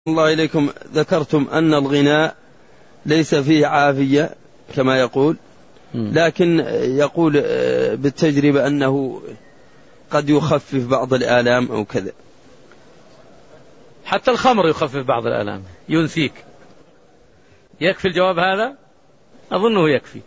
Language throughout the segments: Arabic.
الله إليكم، ذكرتم أن الغناء ليس فيه عافية كما يقول، لكن يقول بالتجربة أنه قد يخفف بعض الآلام أو كذا. حتى الخمر يخفف بعض الآلام، ينسيك. يكفي الجواب هذا؟ أظنه يكفي.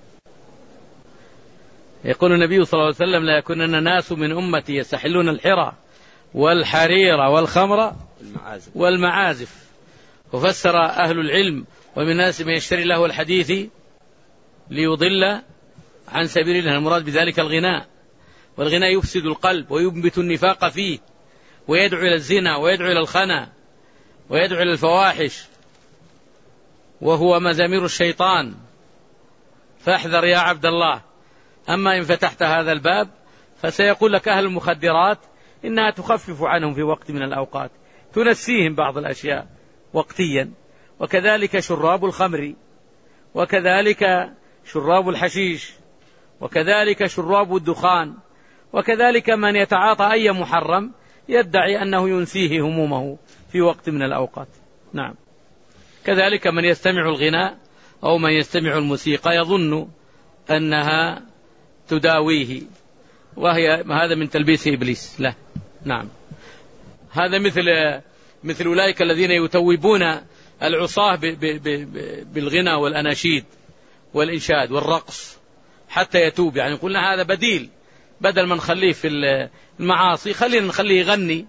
يقول النبي صلى الله عليه وسلم: لا يكونن ناس من أمتي يستحلون الحرى والحرير والخمر والمعازف. وفسر أهل العلم: ومن الناس من يشتري له الحديث ليضل عن سبيل الله. المراد بذلك الغناء، والغناء يفسد القلب وينبت النفاق فيه، ويدعو إلى الزنا ويدعو إلى الخنا ويدعو إلى الفواحش، وهو مزامير الشيطان، فاحذر يا عبد الله. أما إن فتحت هذا الباب فسيقول لك أهل المخدرات إنها تخفف عنهم في وقت من الأوقات، تنسيهم بعض الأشياء وقتيا، وكذلك شراب الخمر، وكذلك شراب الحشيش، وكذلك شراب الدخان، وكذلك من يتعاطى أي محرم يدعي أنه ينسيه همومه في وقت من الأوقات. نعم. كذلك من يستمع الغناء أو من يستمع الموسيقى يظن أنها تداويه، هذا من تلبيس إبليس له. نعم. هذا مثل أولئك الذين يتوبون العصاة بالغنى والأناشيد والإنشاد والرقص حتى يتوب. يعني قلنا هذا بديل، بدل ما نخليه في المعاصي خلينا نخليه يغني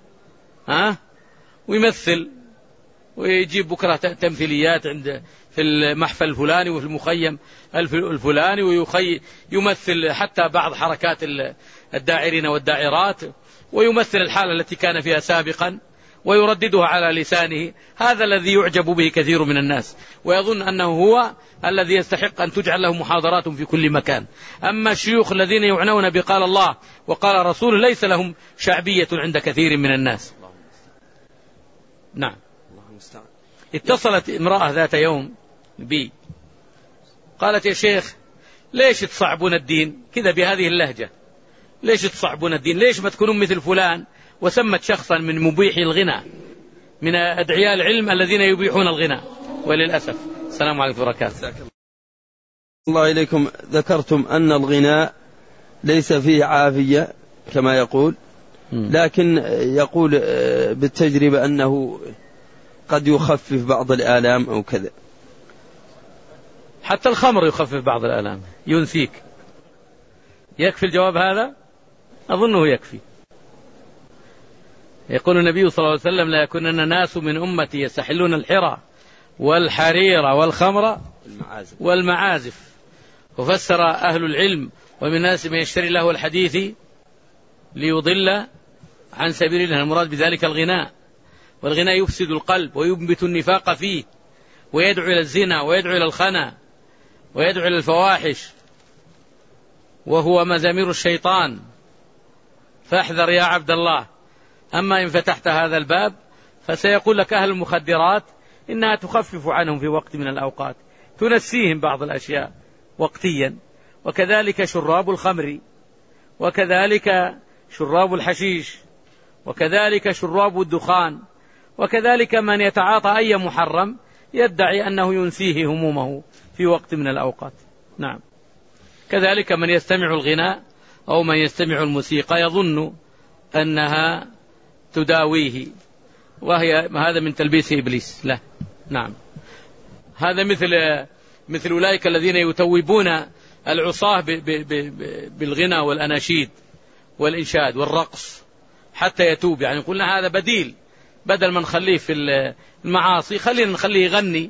ويمثل، ويجيب بكرة تمثيليات في المحفل الفلاني وفي المخيم الفلاني، ويمثل حتى بعض حركات الداعرين والداعرات، ويمثل الحالة التي كان فيها سابقا ويرددها على لسانه. هذا الذي يعجب به كثير من الناس، ويظن أنه هو الذي يستحق أن تجعل له محاضرات في كل مكان. أما الشيوخ الذين يعنون بقال الله وقال رسوله ليس لهم شعبية عند كثير من الناس. نعم. اتصلت امرأة ذات يوم بي، قالت: يا شيخ، ليش تصعبون الدين كذا بهذه اللهجة؟ ليش تصعبون الدين؟ ليش ما تكونون مثل فلان؟ وسمت شخصا من مبيحي الغنى، من أدعياء العلم الذين يبيحون الغنى، وللأسف. السلام عليكم ورحمة الله وبركاته. الله إليكم، ذكرتم أن الغناء ليس فيه عافية كما يقول، لكن يقول بالتجربة أنه قد يخفف بعض الآلام أو كذا. حتى الخمر يخفف بعض الآلام، ينسيك. يكفي الجواب هذا؟ أظنه يكفي. يقول النبي صلى الله عليه وسلم: لا يكونن ناس من أمتي يستحلون الحرى والحرير والخمر والمعازف. وفسر أهل العلم: ومن الناس من يشتري له الحديث ليضل عن سبيل الله. المراد بذلك الغناء، والغناء يفسد القلب وينبت النفاق فيه، ويدعو إلى الزنا ويدعو إلى الخنا ويدعو إلى الفواحش، وهو مزامير الشيطان، فاحذر يا عبد الله. أما إن فتحت هذا الباب فسيقول لك أهل المخدرات إنها تخفف عنهم في وقت من الأوقات، تنسيهم بعض الأشياء وقتيا، وكذلك شراب الخمر، وكذلك شراب الحشيش، وكذلك شراب الدخان، وكذلك من يتعاطى أي محرم يدعي أنه ينسيه همومه في وقت من الأوقات. نعم. كذلك من يستمع الغناء أو من يستمع الموسيقى يظن أنها تداويه، هذا من تلبيس إبليس له. نعم. هذا مثل أولئك الذين يتوبون العصاة بالغنى والأناشيد والإنشاد والرقص حتى يتوب. يعني قلنا هذا بديل، بدل ما نخليه في المعاصي خلينا نخليه يغني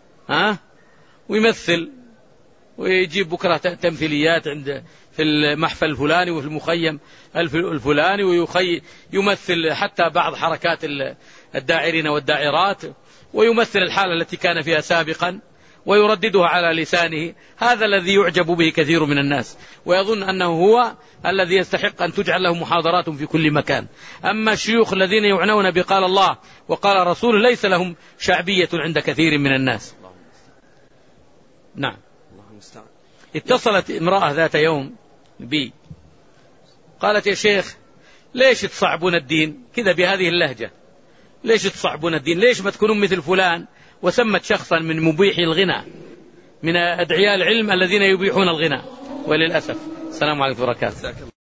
ويمثل، ويجيب بكرة تمثيليات في المحفل الفلاني وفي المخيم الفلاني، ويمثل حتى بعض حركات الداعرين والداعرات، ويمثل الحالة التي كان فيها سابقا ويرددها على لسانه. هذا الذي يعجب به كثير من الناس، ويظن أنه هو الذي يستحق أن تجعل له محاضرات في كل مكان. أما الشيوخ الذين يعنون بقال الله وقال رسوله ليس لهم شعبية عند كثير من الناس. نعم. اتصلت امرأة ذات يوم بي، قالت: يا شيخ، ليش تصعبون الدين كذا بهذه اللهجة؟ ليش تصعبون الدين؟ ليش ما تكونون مثل فلان؟ وسمت شخصا من مبيحي الغنى، من أدعياء العلم الذين يبيحون الغنى، وللأسف. السلام عليكم ورحمة الله وبركاته.